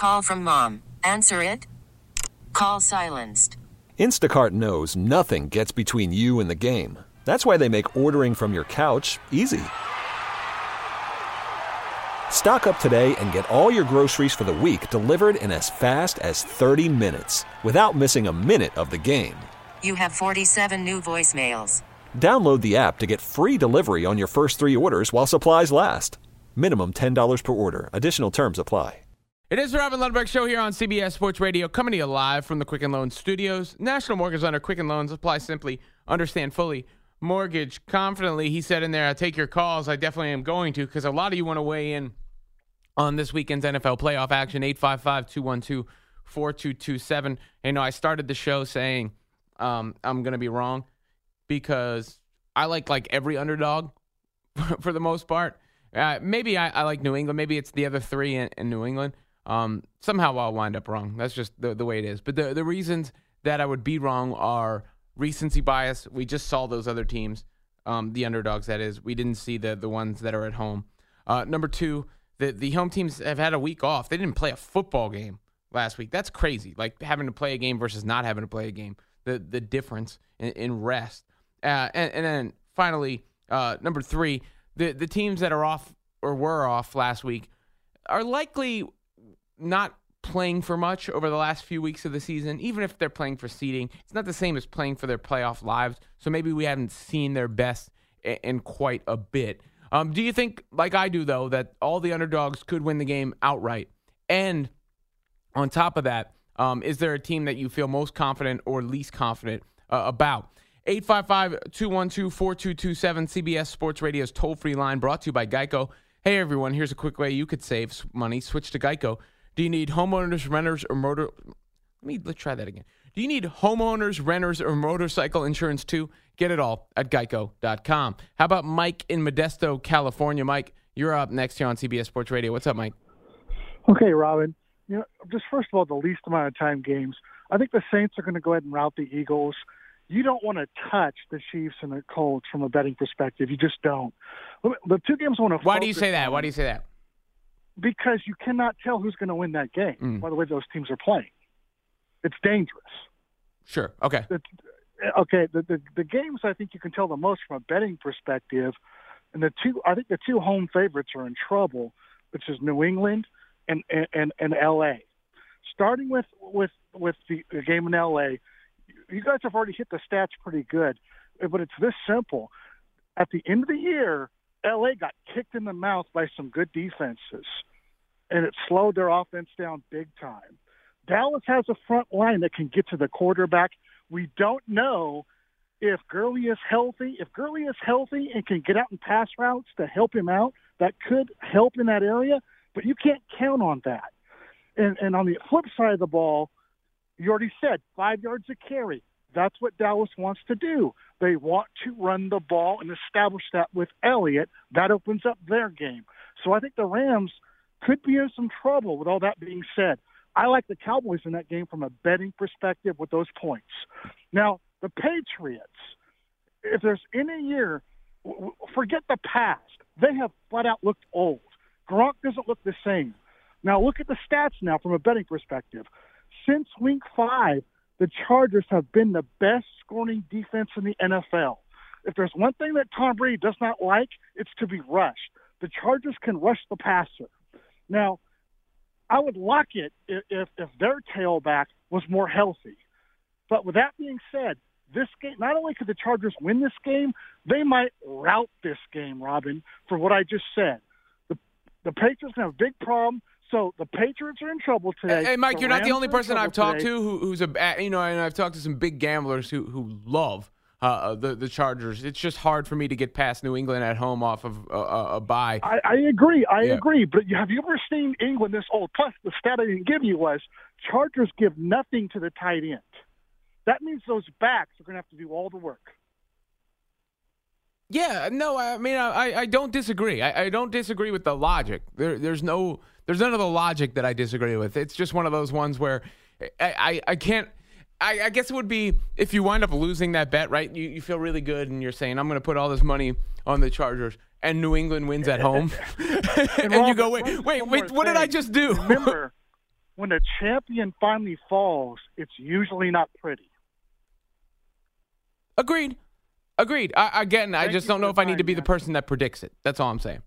Call from mom. Answer it. Call silenced. Instacart knows nothing gets between you and the game. That's why they make ordering from your couch easy. Stock up today and get all your groceries for the week delivered in as fast as 30 minutes without missing a minute of the game. You have 47 new voicemails. Download the app to get free delivery on your first 3 orders while supplies last. Minimum $10 per order. Additional terms apply. It is the Robin Lundberg Show here on CBS Sports Radio, coming to you live from the Quicken Loans Studios. National Mortgage Lender, Quicken Loans, apply simply, understand fully, mortgage confidently. He said in there, I take your calls. I definitely am going to, because a lot of you want to weigh in on this weekend's NFL playoff action. 855-212-4227. I started the show saying I'm going to be wrong because I like every underdog for the most part. Maybe I like New England. Maybe it's the other 3 in New England. Somehow I'll wind up wrong. That's just the way it is. But the reasons that I would be wrong are recency bias. We just saw those other teams, the underdogs, that is. We didn't see the ones that are at home. Number 2, the home teams have had a week off. They didn't play a football game last week. That's crazy. Like having to play a game versus not having to play a game. The difference in rest. And then finally, number 3, the teams that are off or were off last week are likely not playing for much over the last few weeks of the season. Even if they're playing for seeding, it's not the same as playing for their playoff lives. So maybe we haven't seen their best in quite a bit. Do you think, like I do, though, that all the underdogs could win the game outright? And on top of that, is there a team that you feel most confident or least confident about? 855-212-4227, CBS Sports Radio's toll-free line, brought to you by Geico. Hey, everyone, here's a quick way you could save money. Switch to Geico. Do you need homeowners, renters, or let's try that again. Do you need homeowners, renters, or motorcycle insurance too? Get it all at geico.com. How about Mike in Modesto, California? Mike, you're up next here on CBS Sports Radio. What's up, Mike? Okay, Robin. Just first of all, the least amount of time games. I think the Saints are going to go ahead and rout the Eagles. You don't want to touch the Chiefs and the Colts from a betting perspective. You just don't. The 2 games I want to Why do you say that? Because you cannot tell who's going to win that game by the way those teams are playing. It's dangerous. Sure. Okay. The games I think you can tell the most from a betting perspective, and I think the 2 home favorites are in trouble, which is New England and LA. Starting with the game in LA, you guys have already hit the stats pretty good, but it's this simple. At the end of the year, LA got kicked in the mouth by some good defenses, and it slowed their offense down big time. Dallas has a front line that can get to the quarterback. We don't know if Gurley is healthy. If Gurley is healthy and can get out in pass routes to help him out, that could help in that area, but you can't count on that. And on the flip side of the ball, you already said 5 yards a carry. That's what Dallas wants to do. They want to run the ball and establish that with Elliott. That opens up their game. So I think the Rams could be in some trouble. With all that being said, I like the Cowboys in that game from a betting perspective with those points. Now, the Patriots, if there's any year, forget the past. They have flat out looked old. Gronk doesn't look the same. Now, look at the stats now from a betting perspective. Since week 5, the Chargers have been the best scoring defense in the NFL. If there's one thing that Tom Brady does not like, it's to be rushed. The Chargers can rush the passer. Now, I would lock it if their tailback was more healthy. But with that being said, this game, not only could the Chargers win this game, they might rout this game, Robin, for what I just said. The Patriots have a big problem. So the Patriots are in trouble today. Hey, Mike, you're not the only person I've talked today. to who's and I've talked to some big gamblers who love the Chargers. It's just hard for me to get past New England at home off of a bye. I agree. I agree. But have you ever seen England this old? Plus, the stat I didn't give you was Chargers give nothing to the tight end. That means those backs are going to have to do all the work. Yeah, no, I mean, I don't disagree. I don't disagree with the logic. There's none of the logic that I disagree with. It's just one of those ones where I can't. I guess it would be if you wind up losing that bet, right? You feel really good and you're saying, I'm going to put all this money on the Chargers and New England wins at home. And you go, wait, what did I just do? when a champion finally falls, it's usually not pretty. Agreed. I just don't know if I need to be the person that predicts it. That's all I'm saying.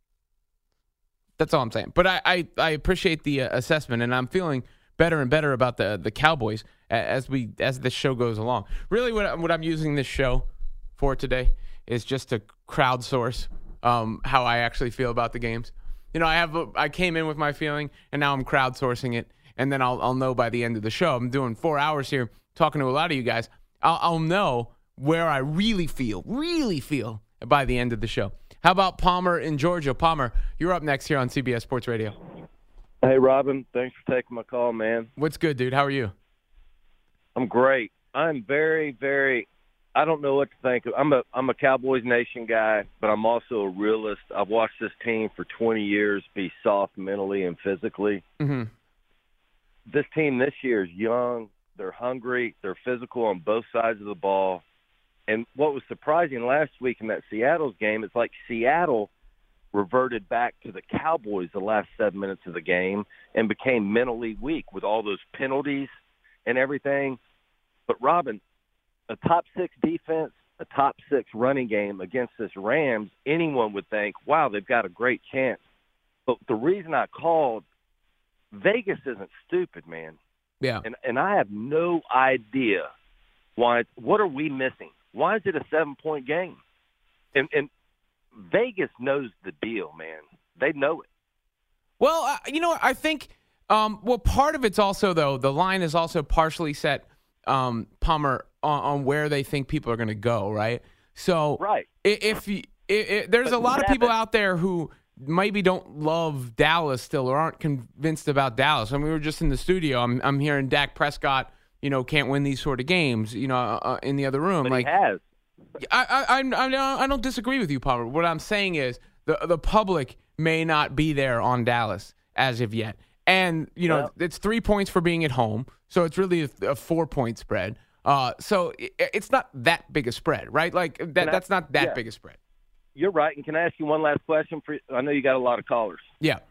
But I appreciate the assessment, and I'm feeling better and better about the Cowboys as this show goes along. Really, what I'm using this show for today is just to crowdsource how I actually feel about the games. I came in with my feeling, and now I'm crowdsourcing it, and then I'll know by the end of the show. I'm doing 4 hours here talking to a lot of you guys. I'll know where I really feel by the end of the show. How about Palmer in Georgia? Palmer, you're up next here on CBS Sports Radio. Hey, Robin. Thanks for taking my call, man. What's good, dude? How are you? I'm great. I'm very, very – I don't know what to think. I'm a Cowboys Nation guy, but I'm also a realist. I've watched this team for 20 years be soft mentally and physically. Mm-hmm. This team this year is young. They're hungry. They're physical on both sides of the ball. And what was surprising last week in that Seattle's game, it's like Seattle reverted back to the Cowboys the last 7 minutes of the game and became mentally weak with all those penalties and everything. But, Robin, a top 6 defense, a top 6 running game against this Rams, anyone would think, wow, they've got a great chance. But the reason I called, Vegas isn't stupid, man. Yeah. And I have no idea why. What are we missing? Why is it a 7-point game? And Vegas knows the deal, man. They know it. Well, I think part of it's also, though, the line is also partially set, Palmer, on where they think people are going to go, right? So right. If there's a lot of people out there who maybe don't love Dallas still or aren't convinced about Dallas. I mean, we were just in the studio. I'm hearing Dak Prescott, can't win these sort of games, in the other room. But like, he has. I don't disagree with you, Palmer. What I'm saying is the public may not be there on Dallas as of yet. And, it's 3 points for being at home. So it's really a 4-point spread. So it's not that big a spread, right? Like that's not that big a spread. You're right. And can I ask you one last question? I know you got a lot of callers. Yeah.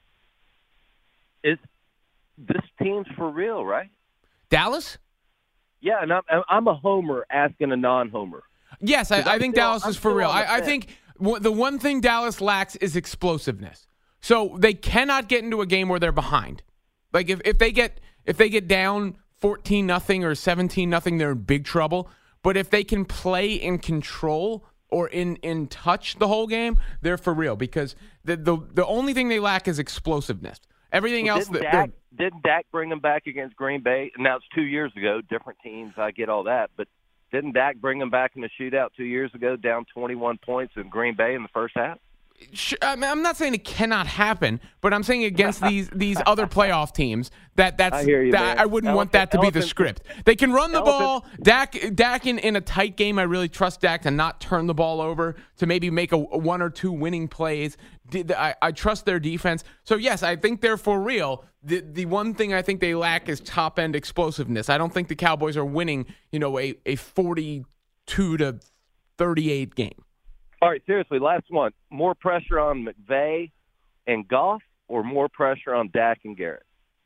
Is this team's for real, right? Dallas? Yeah, and I'm a homer asking a non-homer. Yes, I think Dallas is for real. I think the one thing Dallas lacks is explosiveness. So they cannot get into a game where they're behind. Like if they get down 14-0 or 17-0, they're in big trouble. But if they can play in control or in touch the whole game, they're for real. Because the only thing they lack is explosiveness. Everything else. Didn't Dak bring them back against Green Bay? Now, it's 2 years ago, different teams, I get all that. But didn't Dak bring them back in the shootout 2 years ago, down 21 points in Green Bay in the first half? I'm not saying it cannot happen, but I'm saying against these other playoff teams I hear you, man. I wouldn't want that to be the script. They can run the ball. Dak in a tight game, I really trust Dak to not turn the ball over, to maybe make a 1 or 2 winning plays. I trust their defense. So yes, I think they're for real. The one thing I think they lack is top end explosiveness. I don't think the Cowboys are winning, a 42-38 game. All right, seriously, last one. More pressure on McVay and Goff or more pressure on Dak and Garrett?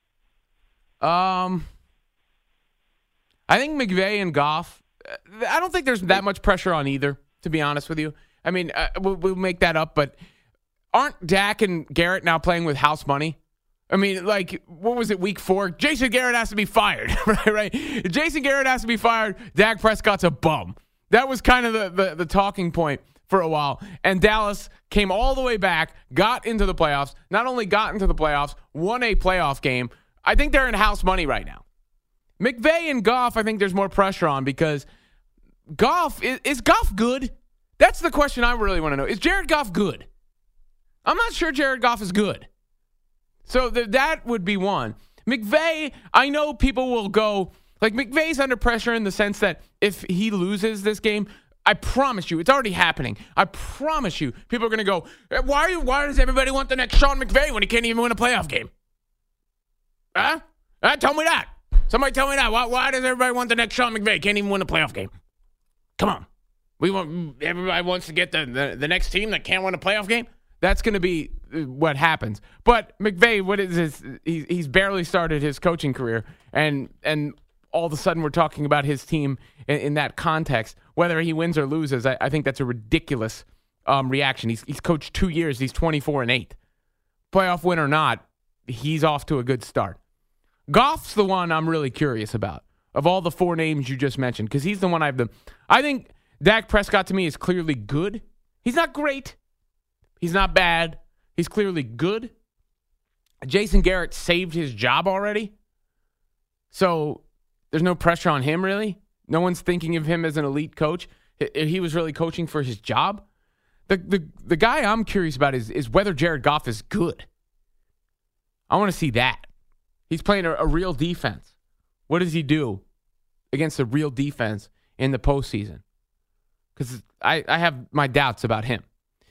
I think McVay and Goff, I don't think there's that much pressure on either, to be honest with you. I mean, we'll make that up, but aren't Dak and Garrett now playing with house money? I mean, like, what was it, week 4? Jason Garrett has to be fired, right? Jason Garrett has to be fired. Dak Prescott's a bum. That was kind of the talking point for a while. And Dallas came all the way back, got into the playoffs, not only got into the playoffs, won a playoff game. I think they're in house money right now. McVay and Goff, I think there's more pressure on because Goff, is Goff good? That's the question I really want to know. Is Jared Goff good? I'm not sure Jared Goff is good. So that would be one. McVay, I know people will go, like McVay's under pressure in the sense that if he loses this game, I promise you, it's already happening. I promise you, people are going to go, why does everybody want the next Sean McVay when he can't even win a playoff game? Huh? Tell me that. Somebody tell me that. Why does everybody want the next Sean McVay? Can't even win a playoff game. Come on. Everybody wants to get the next team that can't win a playoff game. That's going to be what happens. But McVay, what is this? He's barely started his coaching career, and all of a sudden we're talking about his team in that context. Whether he wins or loses, I think that's a ridiculous reaction. He's coached 2 years. He's 24-8. Playoff win or not, he's off to a good start. Goff's the one I'm really curious about of all the 4 names you just mentioned, because he's the one I think Dak Prescott to me is clearly good. He's not great. He's not bad. He's clearly good. Jason Garrett saved his job already. So there's no pressure on him, really. No one's thinking of him as an elite coach. He was really coaching for his job. The guy I'm curious about is whether Jared Goff is good. I want to see that. He's playing a real defense. What does he do against a real defense in the postseason? Because I have my doubts about him.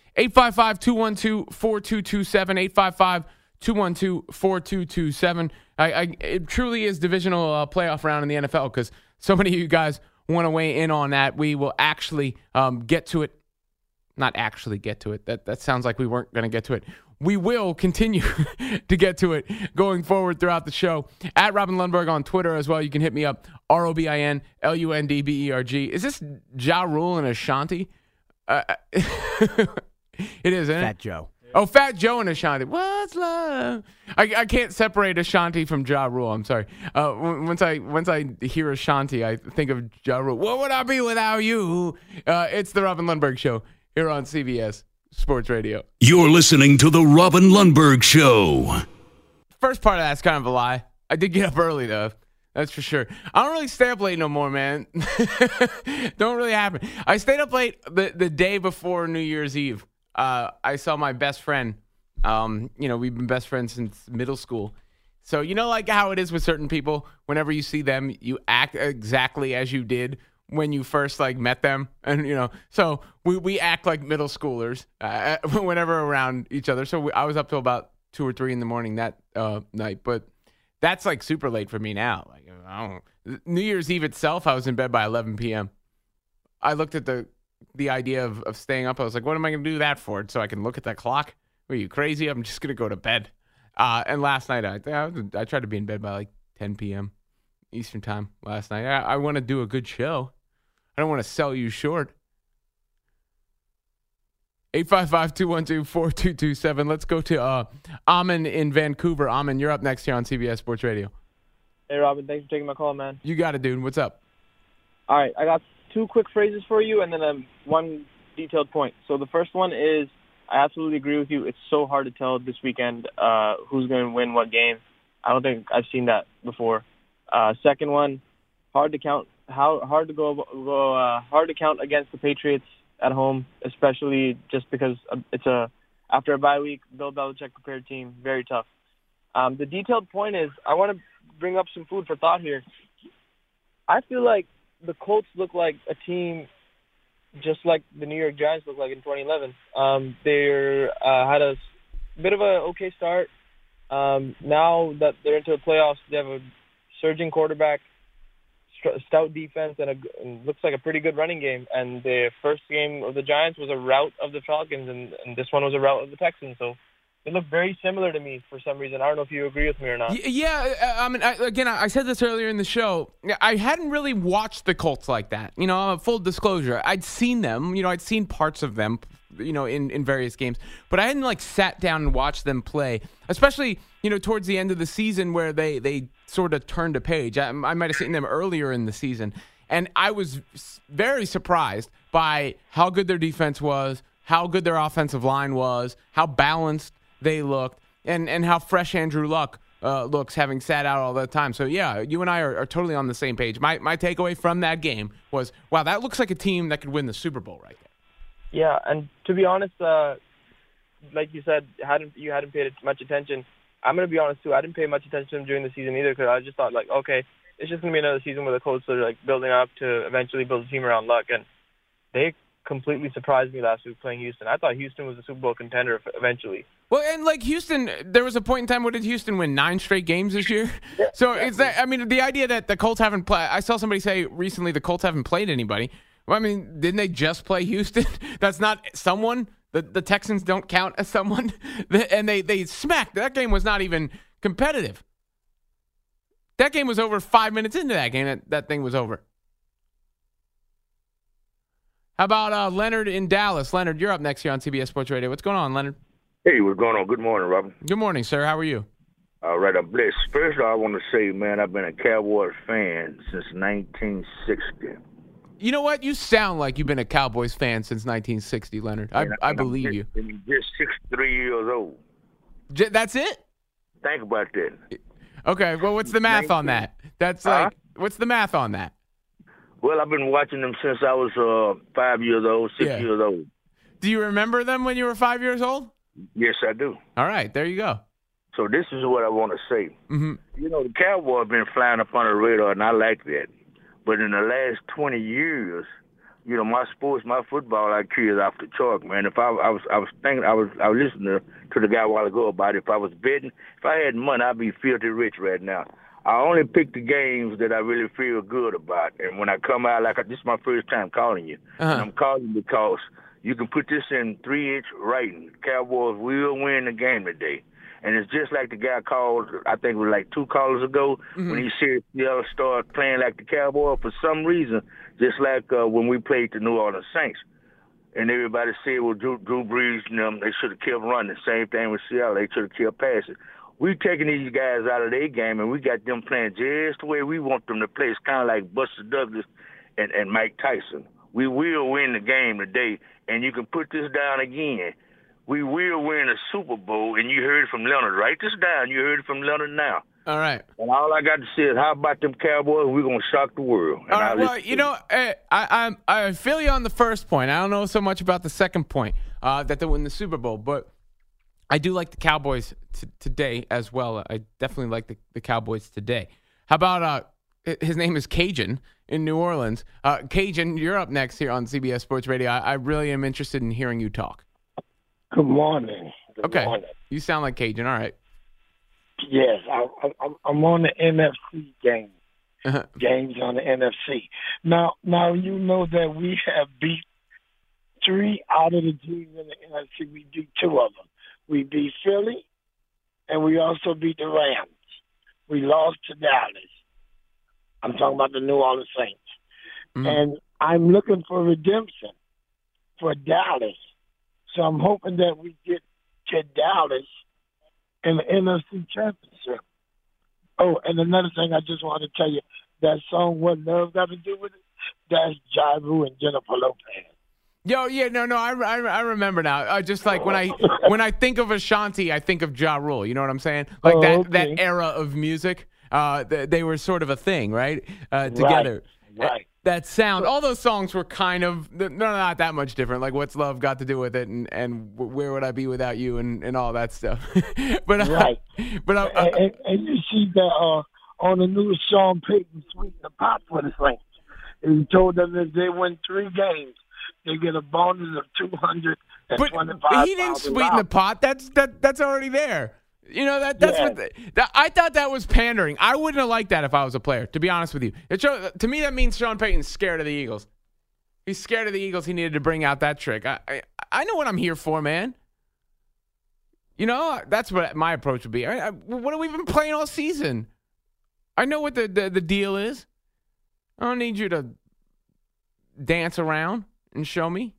855-212-4227. 855-212-4227. It truly is divisional playoff round in the NFL because so many of you guys want to weigh in on that. We will actually get to it. Not actually get to it. That sounds like we weren't going to get to it. We will continue to get to it going forward throughout the show. At Robin Lundberg on Twitter as well. You can hit me up, ROBINLUNDBERG. Is this Ja Rule and Ashanti? It is, isn't it? Fat Joe. Oh, Fat Joe and Ashanti. What's love? I can't separate Ashanti from Ja Rule. I'm sorry. Once I hear Ashanti, I think of Ja Rule. What would I be without you? It's the Robin Lundberg Show here on CBS Sports Radio. You're listening to the Robin Lundberg Show. First part of that's kind of a lie. I did get up early, though. That's for sure. I don't really stay up late no more, man. Don't really happen. I stayed up late the day before New Year's Eve. I saw my best friend. We've been best friends since middle school. So, like how it is with certain people, whenever you see them, you act exactly as you did when you first met them. And, so we act like middle schoolers whenever around each other. So I was up till about 2 or 3 in the morning that night. But that's super late for me now. New Year's Eve itself, I was in bed by 11 p.m. I looked at the idea of staying up. I was like, what am I going to do that for? So I can look at that clock? Are you crazy? I'm just going to go to bed. And last night, I tried to be in bed by 10 p.m. Eastern time last night. I want to do a good show. I don't want to sell you short. 855-212-4227. Let's go to Amin in Vancouver. Amin, you're up next here on CBS Sports Radio. Hey, Robin. Thanks for taking my call, man. You got it, dude. What's up? All right. I got 2 quick phrases for you and then one detailed point. So the first one is I absolutely agree with you. It's so hard to tell this weekend who's going to win what game. I don't think I've seen that before. Second one, hard to count against the Patriots at home, especially just because it's after a bye week, Bill Belichick prepared team, very tough. The detailed point is I want to bring up some food for thought here. I feel like the Colts look like a team just like the New York Giants looked like in 2011. They had a bit of a okay start. Now that they're into the playoffs, they have a surging quarterback, stout defense, and looks like a pretty good running game. And the first game of the Giants was a rout of the Falcons, and this one was a rout of the Texans. So they look very similar to me for some reason. I don't know if you agree with me or not. Yeah, I said this earlier in the show. I hadn't really watched the Colts like that. Full disclosure. I'd seen them. I'd seen parts of them, in various games. But I hadn't, sat down and watched them play, especially, towards the end of the season where they sort of turned a page. I might have seen them earlier in the season. And I was very surprised by how good their defense was, how good their offensive line was, how balanced they looked, and how fresh Andrew Luck looks, having sat out all that time. So, yeah, you and I are totally on the same page. My takeaway from that game was, wow, that looks like a team that could win the Super Bowl right there. Yeah, and to be honest, like you said, you hadn't paid much attention. I'm going to be honest, too. I didn't pay much attention to them during the season either because I just thought, okay, it's just going to be another season where the Colts are, building up to eventually build a team around Luck. And they completely surprised me last week playing Houston. I thought Houston was a Super Bowl contender eventually. Well, and Houston, there was a point in time where did Houston win 9 straight games this year? Yeah, so it's that. I mean, the idea that the Colts haven't played. I saw somebody say recently the Colts haven't played anybody. Well, I mean, didn't they just play Houston? That's not someone. The Texans don't count as someone, and they smacked. That game was not even competitive. That game was over 5 minutes into that game. That thing was over. How about Leonard in Dallas? Leonard, you're up next here on CBS Sports Radio. What's going on, Leonard? Hey, what's going on? Good morning, Robin. Good morning, sir. How are you? All right, I'm blessed. First of all, I want to say, man, I've been a Cowboys fan since 1960. You know what? You sound like you've been a Cowboys fan since 1960, Leonard. I believe you. I'm just 63 years old. That's it? Think about that. Okay, well, what's the math on that? That's like, what's the math on that? Well, I've been watching them since I was 5 years old, 6 years old. Do you remember them when you were 5 years old? Yes, I do. All right, there you go. So this is what I want to say. Mm-hmm. You know, the Cowboys have been flying up on the radar, and I like that. But in the last 20 years, you know, my football IQ is off the chart, man. If I was listening to the guy a while ago about it. If I was betting, if I had money, I'd be filthy rich right now. I only pick the games that I really feel good about. And when I come out, this is my first time calling you. Uh-huh. And I'm calling because you can put this in 3-inch writing. Cowboys will win the game today. And it's just like the guy called, I think it was like 2 callers ago, when he said Seattle started playing like the Cowboys for some reason, just like when we played the New Orleans Saints. And everybody said, well, Drew Brees and them, they should have kept running. Same thing with Seattle. They should have kept passing. We've taken these guys out of their game, and we got them playing just the way we want them to play. It's kind of like Buster Douglas and Mike Tyson. We will win the game today, and you can put this down again. We will win a Super Bowl, and you heard it from Leonard. Write this down. You heard it from Leonard now. All right. And all I got to say is, how about them Cowboys? We're going to shock the world. And all right, well, you know, I feel you on the first point. I don't know so much about the second point, that they win the Super Bowl. But I do like the Cowboys today as well. I definitely like the Cowboys today. How about his name is Cajun in New Orleans. Cajun, you're up next here on CBS Sports Radio. I really am interested in hearing you talk. Good morning. Good morning. You sound like Cajun. All right. Yes, I'm on the NFC game. Games on the NFC. Now you know that we have beat 3 out of the teams in the NFC. We beat 2 of them. We beat Philly, and we also beat the Rams. We lost to Dallas. I'm talking about the New Orleans Saints. Mm-hmm. And I'm looking for redemption for Dallas. So I'm hoping that we get to Dallas in the NFC Championship. Oh, and another thing I just wanted to tell you, that song, What Love Got to Do with It, that's Ja Rule and Jennifer Lopez. Yo, yeah, no, I remember now. Just like when I think of Ashanti, I think of Ja Rule. You know what I'm saying? Like that era of music. They were sort of a thing, right? Together. Right. That sound, all those songs were kind of, they're not that much different. Like, What's Love Got to Do with It, and Where Would I Be Without You, and all that stuff. But right. And you see that on the news, Sean Payton sweetened the pot for the Saints. He told them if they win 3 games, they get a bonus of $225,000. But he didn't sweeten the pot. That's already there. You know, that's what I thought that was pandering. I wouldn't have liked that if I was a player, to be honest with you. To me, that means Sean Payton's scared of the Eagles. He's scared of the Eagles. He needed to bring out that trick. I know what I'm here for, man. You know, that's what my approach would be. What have we been playing all season? I know what the deal is. I don't need you to dance around and show me.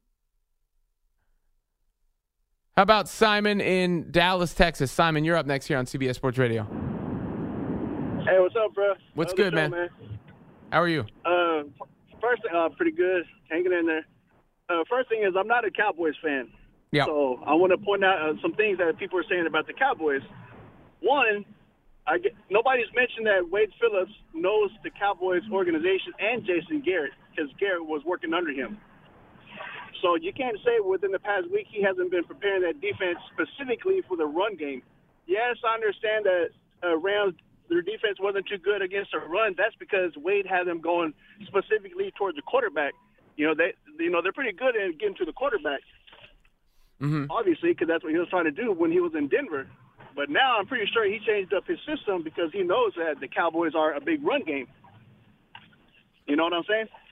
How about Simon in Dallas, Texas? Simon, you're up next here on CBS Sports Radio. Hey, what's up, bro? What's good, man? How are you? First thing, pretty good. Hanging in there. First thing is, I'm not a Cowboys fan. Yeah. So I want to point out some things that people are saying about the Cowboys. One, nobody's mentioned that Wade Phillips knows the Cowboys organization and Jason Garrett, because Garrett was working under him. So you can't say within the past week he hasn't been preparing that defense specifically for the run game. Yes, I understand that Rams, their defense wasn't too good against the run. That's because Wade had them going specifically towards the quarterback. They're pretty good at getting to the quarterback. Mm-hmm. Obviously, because that's what he was trying to do when he was in Denver. But now I'm pretty sure he changed up his system because he knows that the Cowboys are a big run game. You know what I'm saying?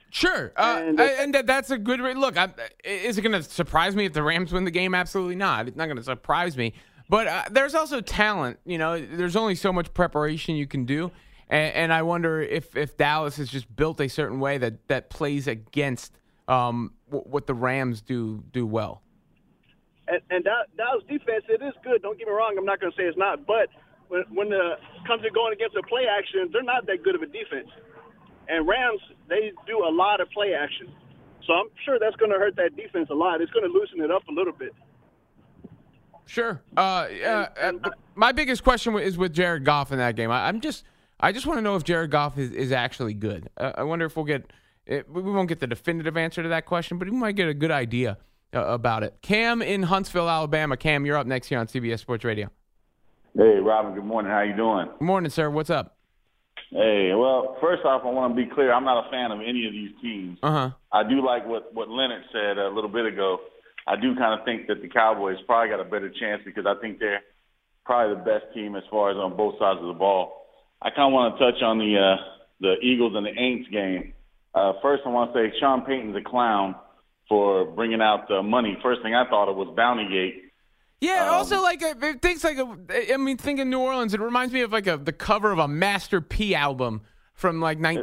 Sure. And that's a good look. Is it going to surprise me if the Rams win the game? Absolutely not. It's not going to surprise me. But there's also talent. There's only so much preparation you can do. And I wonder if Dallas has just built a certain way that plays against what the Rams do well. And Dallas defense, it is good. Don't get me wrong. I'm not going to say it's not. But when it comes to going against a play action, they're not that good of a defense. And Rams, they do a lot of play action. So I'm sure that's going to hurt that defense a lot. It's going to loosen it up a little bit. Sure. My biggest question is with Jared Goff in that game. I just want to know if Jared Goff is actually good. I wonder if we won't get the definitive answer to that question, but we might get a good idea about it. Cam in Huntsville, Alabama. Cam, you're up next here on CBS Sports Radio. Hey, Robin. Good morning. How you doing? Good morning, sir. What's up? Hey, well, first off, I want to be clear. I'm not a fan of any of these teams. I do like what Leonard said a little bit ago. I do kind of think that the Cowboys probably got a better chance because I think they're probably the best team as far as on both sides of the ball. I kind of want to touch on the Eagles and the Aints game. First, I want to say Sean Payton's a clown for bringing out the money. First thing I thought of was Bountygate. Yeah, also thinking New Orleans, it reminds me of the cover of a Master P album from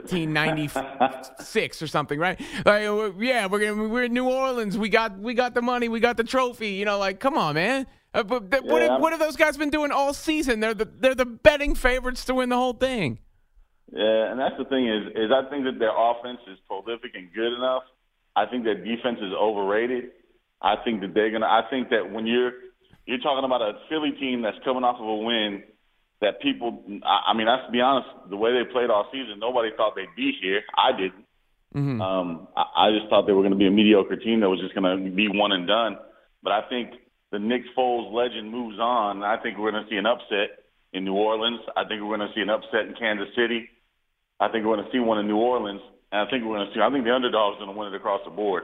1996 or something, right? We're in New Orleans. We got the money. We got the trophy. Come on, man. What have those guys been doing all season? They're the betting favorites to win the whole thing. Yeah, and that's the thing is I think that their offense is prolific and good enough. I think their defense is overrated. I think that I think that when you're talking about a Philly team that's coming off of a win that people, let's be honest, the way they played all season, nobody thought they'd be here. I didn't. Mm-hmm. I just thought they were going to be a mediocre team that was just going to be one and done. But I think the Nick Foles legend moves on. I think we're going to see an upset in New Orleans. I think we're going to see an upset in Kansas City. I think we're going to see one in New Orleans. And I think the underdog's going to win it across the board.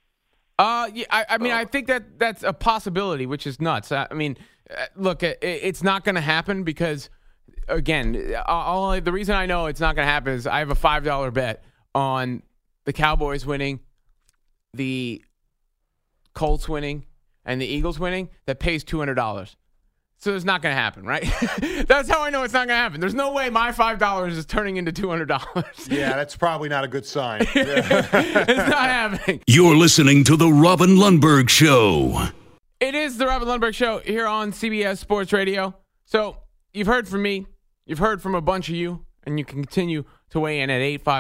I think that's a possibility, which is nuts. Look, it's not going to happen because, again, the reason I know it's not going to happen is I have a $5 bet on the Cowboys winning, the Colts winning, and the Eagles winning that pays $200. So it's not going to happen, right? That's how I know it's not going to happen. There's no way my $5 is turning into $200. Yeah, that's probably not a good sign. It's not happening. You're listening to The Robin Lundberg Show. It is The Robin Lundberg Show here on CBS Sports Radio. So you've heard from me. You've heard from a bunch of you. And you can continue to weigh in at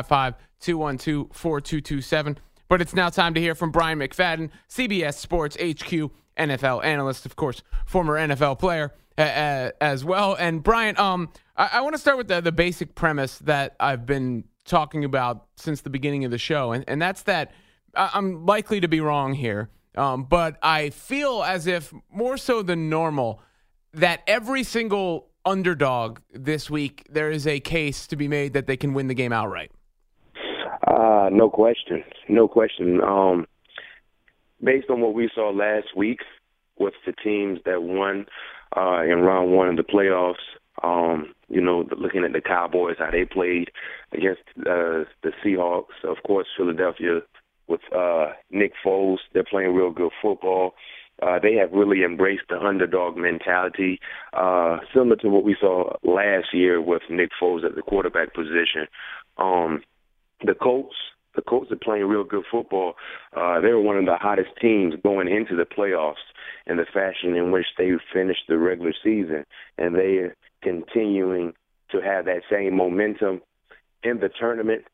855-212-4227. But it's now time to hear from Brian McFadden, CBS Sports HQ NFL analyst, of course, former NFL player as well. And Brian, I want to start with the basic premise that I've been talking about since the beginning of the show, and that's that I'm likely to be wrong here, but I feel as if more so than normal that every single underdog this week, there is a case to be made that they can win the game outright. No question. No question. Based on what we saw last week with the teams that won in round one of the playoffs, looking at the Cowboys, how they played against the Seahawks, of course, Philadelphia with Nick Foles, they're playing real good football. They have really embraced the underdog mentality, similar to what we saw last year with Nick Foles at the quarterback position. The Colts are playing real good football. They were one of the hottest teams going into the playoffs in the fashion in which they finished the regular season, and they are continuing to have that same momentum in the tournament.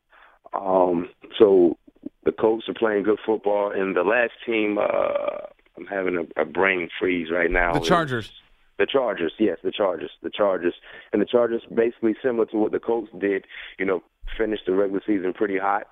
So the Colts are playing good football, and the last team, I'm having a brain freeze right now. The Chargers. The Chargers, yes, the Chargers. And the Chargers, basically similar to what the Colts did, finished the regular season pretty hot.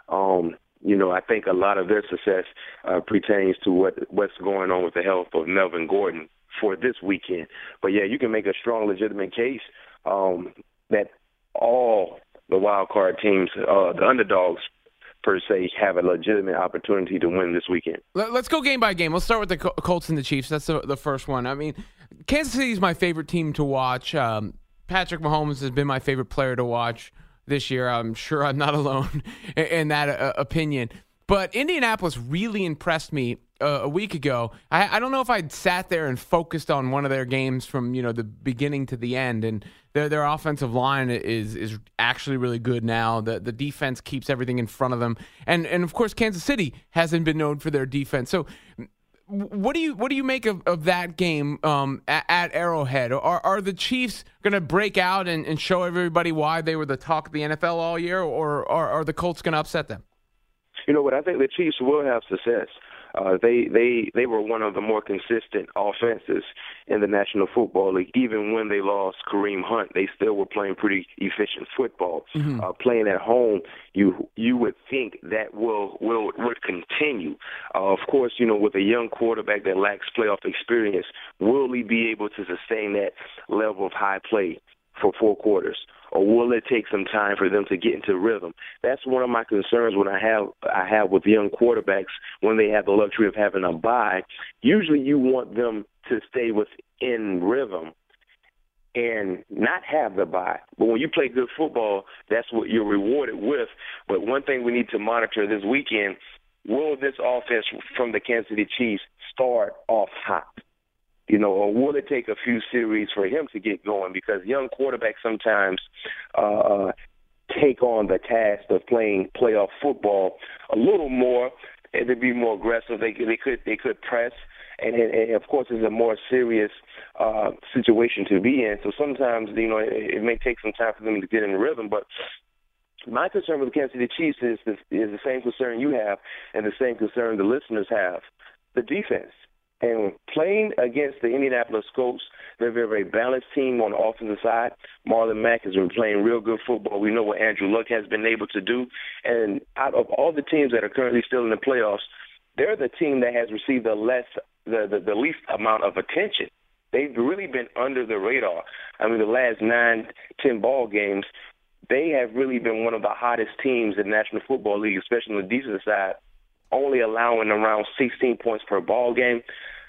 I think a lot of their success pertains to what's going on with the health of Melvin Gordon for this weekend. But, yeah, you can make a strong, legitimate case that all the wild card teams, the underdogs, per se, have a legitimate opportunity to win this weekend. Let's go game by game. Let's start with the Colts and the Chiefs. That's the first one. Kansas City is my favorite team to watch. Patrick Mahomes has been my favorite player to watch this year. I'm sure I'm not alone in that opinion. But Indianapolis really impressed me a week ago. I don't know if I'd sat there and focused on one of their games from the beginning to the end. And their offensive line is actually really good now. The defense keeps everything in front of them. And of course, Kansas City hasn't been known for their defense. So what do you make of that game at Arrowhead? Are the Chiefs going to break out and show everybody why they were the talk of the NFL all year, or are the Colts going to upset them? You know what? I think the Chiefs will have success. They were one of the more consistent offenses in the National Football League. Even when they lost Kareem Hunt, they still were playing pretty efficient football. Playing at home, you would think that would continue. Of course, with a young quarterback that lacks playoff experience, will he be able to sustain that level of high play for 4 quarters? Or will it take some time for them to get into rhythm? That's one of my concerns when I have with young quarterbacks when they have the luxury of having a bye. Usually you want them to stay within rhythm and not have the bye. But when you play good football, that's what you're rewarded with. But one thing we need to monitor this weekend, will this offense from the Kansas City Chiefs start off hot? Or will it take a few series for him to get going? Because young quarterbacks sometimes take on the task of playing playoff football a little more, and to be more aggressive. They could press, and of course it's a more serious situation to be in. So sometimes it may take some time for them to get in rhythm, but my concern with the Kansas City Chiefs is the same concern you have and the same concern the listeners have: the defense. And playing against the Indianapolis Colts, they're a very, very balanced team on the offensive side. Marlon Mack has been playing real good football. We know what Andrew Luck has been able to do. And out of all the teams that are currently still in the playoffs, they're the team that has received the least amount of attention. They've really been under the radar. I mean, the last 9-10 ball games, they have really been one of the hottest teams in the National Football League, especially on the defensive side, only allowing around 16 points per ball game.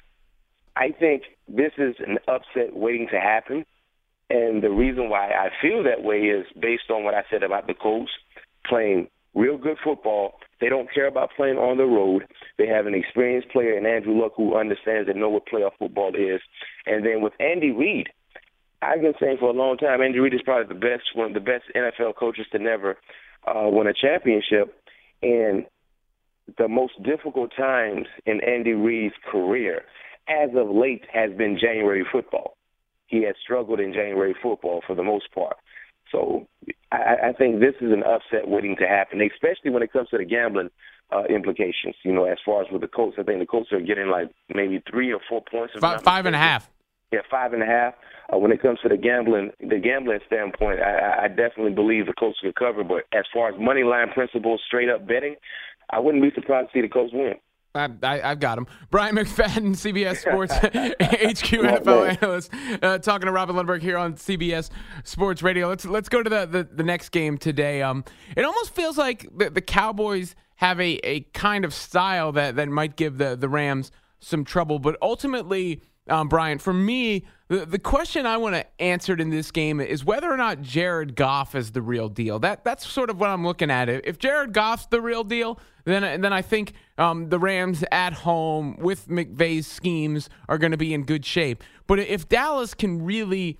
I think this is an upset waiting to happen, and the reason why I feel that way is based on what I said about the Colts playing real good football. They don't care about playing on the road. They have an experienced player in Andrew Luck who understands and knows what playoff football is. And then with Andy Reid, I've been saying for a long time, Andy Reid is probably one of the best NFL coaches to never win a championship. And the most difficult times in Andy Reid's career as of late has been January football. He has struggled in January football for the most part. So I think this is an upset waiting to happen, especially when it comes to the gambling implications. As far as with the Colts, I think the Colts are getting like maybe 3 or 4 points. 5.5. Yeah, 5.5. When it comes to the gambling standpoint, I definitely believe the Colts will cover. But as far as money line principles, straight up betting, I wouldn't be surprised to see the Colts win. I've got him. Brian McFadden, CBS Sports HQ NFL analyst, talking to Robin Lundberg here on CBS Sports Radio. Let's go to the next game today. It almost feels like the Cowboys have a kind of style that might give the Rams some trouble, but ultimately, Brian, for me, the question I want to answer in this game is whether or not Jared Goff is the real deal. That's sort of what I'm looking at. If Jared Goff's the real deal, then I think the Rams at home with McVay's schemes are going to be in good shape. But if Dallas can really,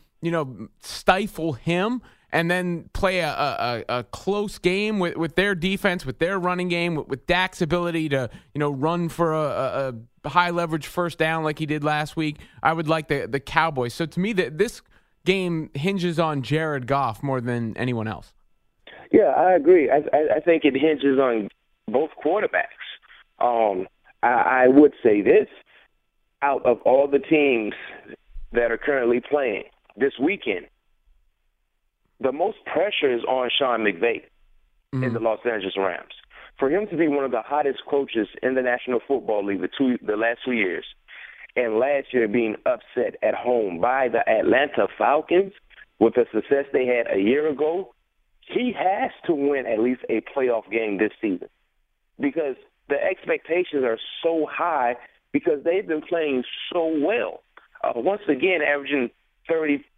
stifle him and then play a close game with their defense, with their running game, with Dak's ability to run for a high leverage first down like he did last week, I would like the Cowboys. So to me, this game hinges on Jared Goff more than anyone else. Yeah, I agree. I think it hinges on both quarterbacks. I would say this: out of all the teams that are currently playing this weekend, the most pressure is on Sean McVay in the Los Angeles Rams. For him to be one of the hottest coaches in the National Football League the last 2 years, and last year being upset at home by the Atlanta Falcons with the success they had a year ago, he has to win at least a playoff game this season because the expectations are so high because they've been playing so well. Once again, averaging 30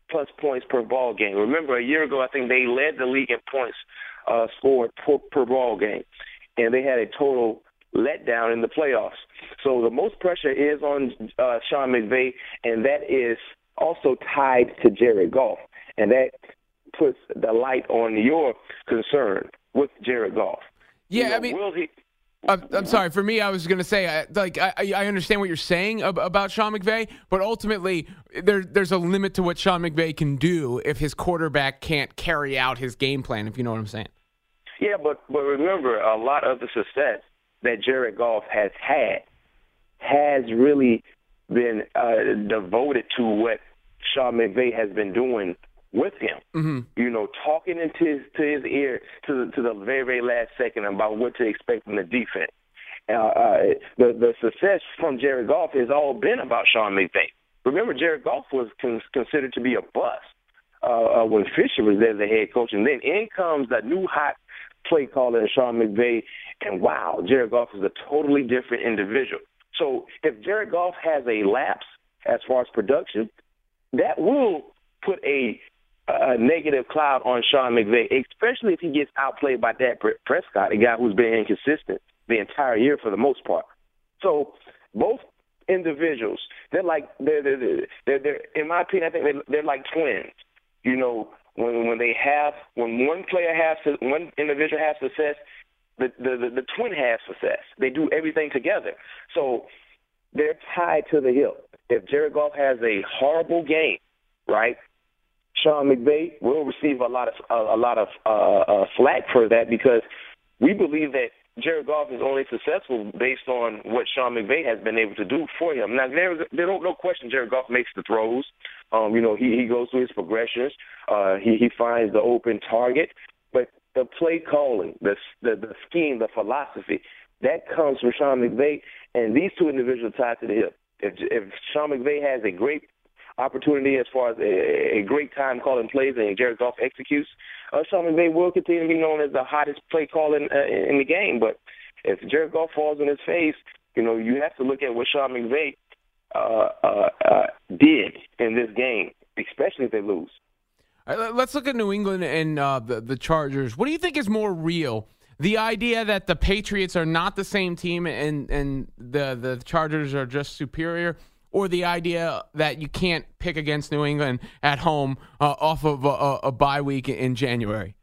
plus points per ball game. Remember, a year ago, I think they led the league in points scored per ball game, and they had a total letdown in the playoffs. So the most pressure is on Sean McVay, and that is also tied to Jared Goff, and that puts the light on your concern with Jared Goff. Yeah, I mean, I'm sorry. For me, I was going to say, I understand what you're saying about Sean McVay, but ultimately, there's a limit to what Sean McVay can do if his quarterback can't carry out his game plan, if you know what I'm saying. Yeah, but remember, a lot of the success that Jared Goff has had has really been devoted to what Sean McVay has been doing with him. Mm-hmm. You know, talking into his ear to the very, very last second about what to expect from the defense. The success from Jared Goff has all been about Sean McVay. Remember, Jared Goff was considered to be a bust when Fisher was there as the head coach, and then in comes the new hot play caller, Sean McVay, and wow, Jared Goff is a totally different individual. So if Jared Goff has a lapse as far as production, that will put a negative cloud on Sean McVay, especially if he gets outplayed by Dak Prescott, a guy who's been inconsistent the entire year for the most part. So both individuals, they're in my opinion, I think they're like twins. You know, when one individual has success, the twin has success. They do everything together. So they're tied to the hip. If Jared Goff has a horrible game, right, Sean McVay will receive a lot of flack for that, because we believe that Jared Goff is only successful based on what Sean McVay has been able to do for him. Now, there's no question Jared Goff makes the throws. You know, he goes through his progressions. He finds the open target. But the play calling, the scheme, the philosophy, that comes from Sean McVay, and these two individuals tied to the hip. If Sean McVay has a great opportunity as far as a great time calling plays and Jared Goff executes, Sean McVay will continue to be known as the hottest play caller in the game. But if Jared Goff falls on his face, you know, you have to look at what Sean McVay did in this game, especially if they lose. All right, let's look at New England and the Chargers. What do you think is more real? The idea that the Patriots are not the same team and the Chargers are just superior, or the idea that you can't pick against New England at home off of a bye week in January?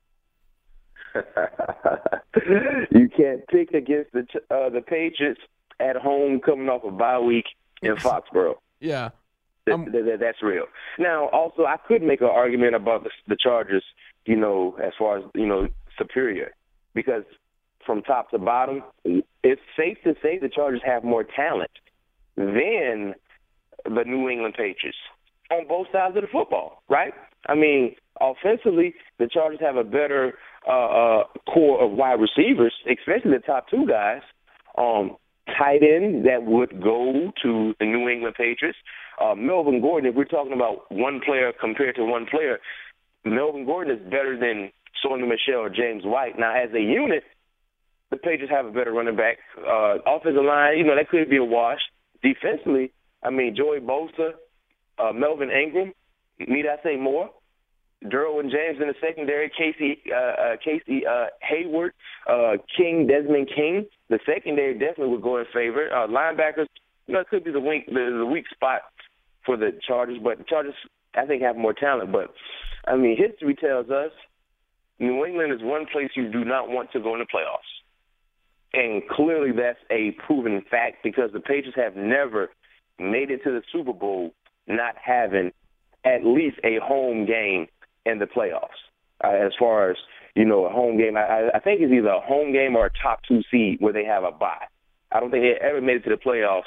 You can't pick against the Patriots at home coming off a bye week in Foxborough. Yeah. That's real. Now, also, I could make an argument about the Chargers, you know, as far as, you know, superior, because from top to bottom, it's safe to say the Chargers have more talent than the New England Patriots on both sides of the football, right? I mean, offensively, the Chargers have a better core of wide receivers, especially the top two guys. Tight end that would go to the New England Patriots. Melvin Gordon, if we're talking about one player compared to one player, Melvin Gordon is better than Sony Michel or James White. Now, as a unit, the Patriots have a better running back. Offensive line, you know, that could be a wash. Defensively, I mean, Joey Bosa, Melvin Ingram, need I say more? Derwin James in the secondary, Casey Hayward, Desmond King. The secondary definitely would go in favor. Linebackers, you know, it could be the weak spot for the Chargers, but the Chargers, I think, have more talent. But, I mean, history tells us New England is one place you do not want to go in the playoffs. And clearly that's a proven fact, because the Patriots have never made it to the Super Bowl not having at least a home game in the playoffs. As far as, you know, a home game, I think it's either a home game or a top two seed where they have a bye. I don't think they ever made it to the playoffs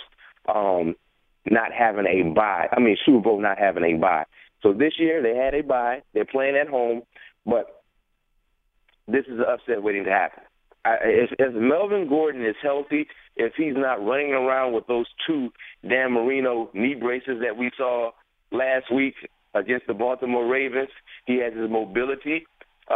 not having a bye. I mean, Super Bowl not having a bye. So this year they had a bye. They're playing at home, but this is an upset waiting to happen. If Melvin Gordon is healthy, if he's not running around with those two Dan Marino knee braces that we saw last week against the Baltimore Ravens, he has his mobility.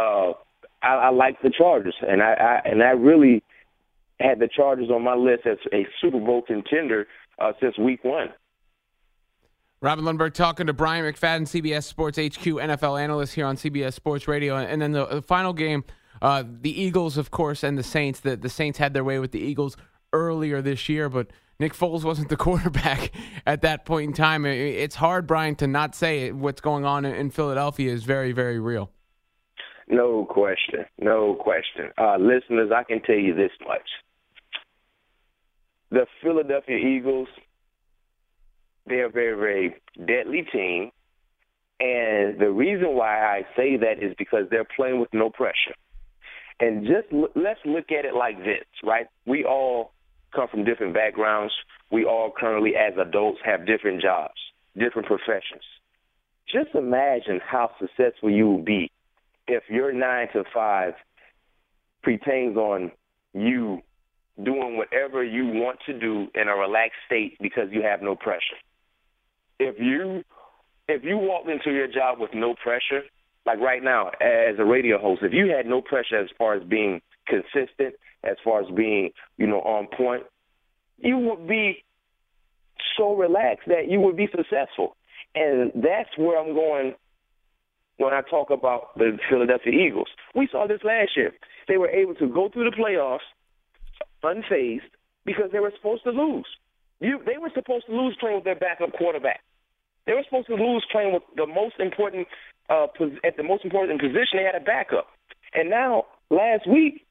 I like the Chargers, and I really had the Chargers on my list as a Super Bowl contender since week one. Robin Lundberg talking to Brian McFadden, CBS Sports HQ NFL analyst here on CBS Sports Radio. And then the final game, the Eagles, of course, and the Saints. The Saints had their way with the Eagles earlier this year, but Nick Foles wasn't the quarterback at that point in time. It's hard, Brian, to not say what's going on in Philadelphia is very, very real. No question. No question. Listeners, I can tell you this much. The Philadelphia Eagles, they're a very, very deadly team. And the reason why I say that is because they're playing with no pressure. And let's look at it like this, right? We all come from different backgrounds. We all currently, as adults, have different jobs, different professions. Just imagine how successful you will be if your 9 to 5 pertains on you doing whatever you want to do in a relaxed state because you have no pressure. If you walked into your job with no pressure, like right now as a radio host, if you had no pressure as far as being consistent, as far as being, on point, you would be so relaxed that you would be successful. And that's where I'm going when I talk about the Philadelphia Eagles. We saw this last year. They were able to go through the playoffs unfazed because they were supposed to lose. They were supposed to lose playing with their backup quarterback. They were supposed to lose playing with the most important at the most important position. They had a backup. And now, last week,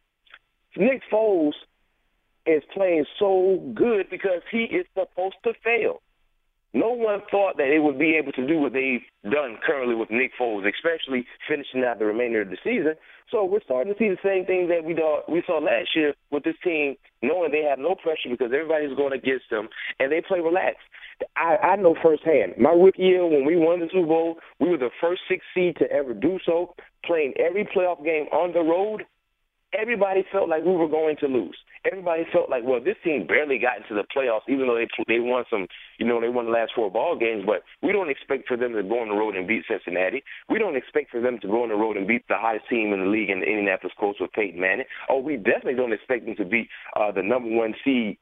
Nick Foles is playing so good because he is supposed to fail. No one thought that they would be able to do what they've done currently with Nick Foles, especially finishing out the remainder of the season. So we're starting to see the same thing that we saw last year with this team, knowing they have no pressure because everybody's going against them, and they play relaxed. I know firsthand. My rookie year, when we won the Super Bowl, we were the first 6 seed to ever do so, playing every playoff game on the road. Everybody felt like we were going to lose. Everybody felt like, well, this team barely got into the playoffs, even though they won some, they won the last 4 ball games. But we don't expect for them to go on the road and beat Cincinnati. We don't expect for them to go on the road and beat the hottest team in the league in the Indianapolis Colts with Peyton Manning. Or we definitely don't expect them to beat the number 1 seed,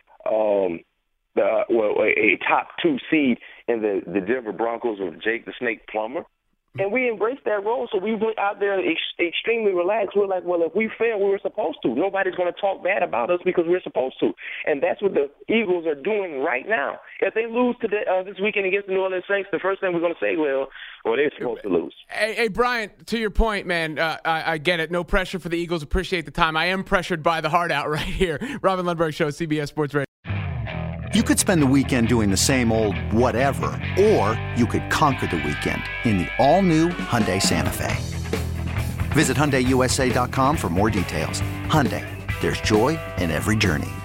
a top 2 seed in the Denver Broncos with Jake the Snake Plummer. And we embraced that role, so we went out there extremely relaxed. We're like, well, if we fail, we were supposed to. Nobody's going to talk bad about us because we're supposed to. And that's what the Eagles are doing right now. If they lose today, this weekend against the New Orleans Saints, the first thing we're going to say, well, they're supposed to lose. Hey, Brian, to your point, man, I get it. No pressure for the Eagles. Appreciate the time. I am pressured by the heart out right here. Robin Lundberg Show, CBS Sports Radio. You could spend the weekend doing the same old whatever, or you could conquer the weekend in the all-new Hyundai Santa Fe. Visit HyundaiUSA.com for more details. Hyundai, there's joy in every journey.